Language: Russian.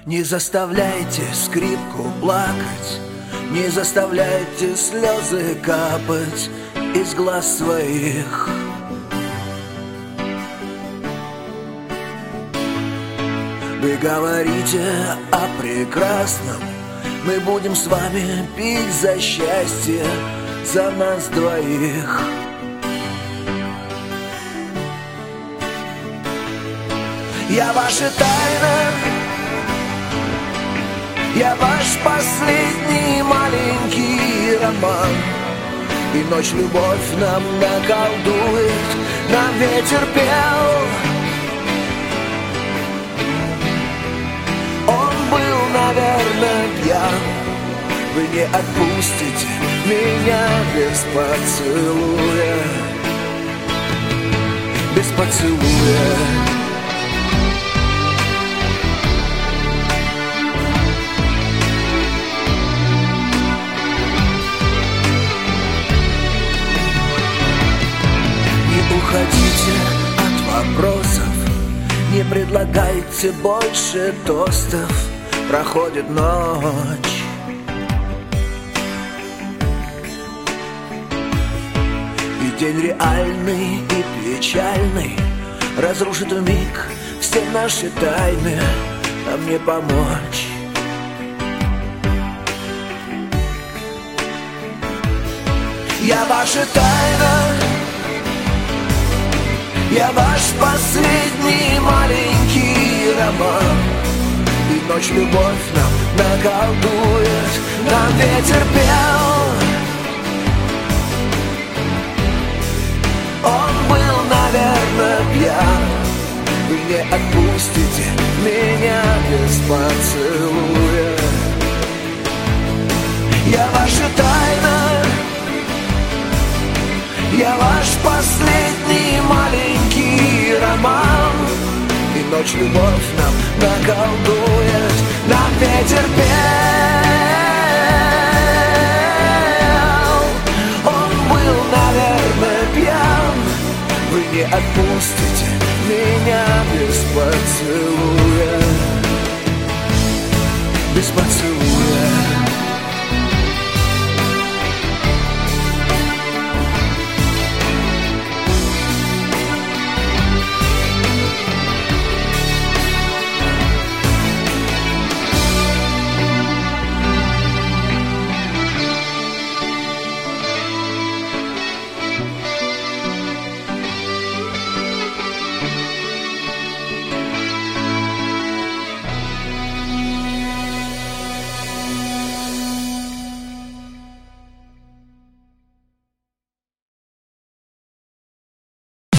Не заставляйте скрипку плакать, не заставляйте слезы капать из глаз своих. Вы говорите о прекрасном, мы будем с вами пить за счастье, за нас двоих. Я ваша тайна, я ваш последний маленький роман. И ночь любовь нам наколдует, нам ветер пел. Он был, наверное, пьян. Вы не отпустите меня без поцелуя, без поцелуя. Уходите от вопросов, не предлагайте больше тостов. Проходит ночь, и день реальный и печальный разрушит вмиг все наши тайны. А мне помочь? Я ваша тайна, я ваш последний маленький роман. И ночь любовь нам наколдует, нам ветер пел. Он был, наверное, пьян. Вы не отпустите меня без поцелуя. Я ваша тайна, я ваш последний маленький роман. И ночь любовь нам наколдует, нам ветер пел. Он был, наверное, пьян. Вы не отпустите меня без поцелуя, без поцелуя.